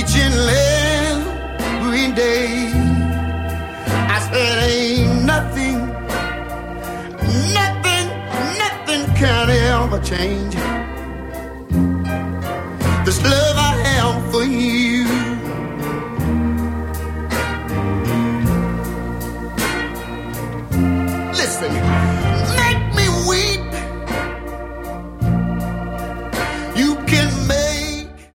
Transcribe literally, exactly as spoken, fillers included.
each and every day. I said ain't nothing, nothing, nothing can ever change this love I have for you. Listen.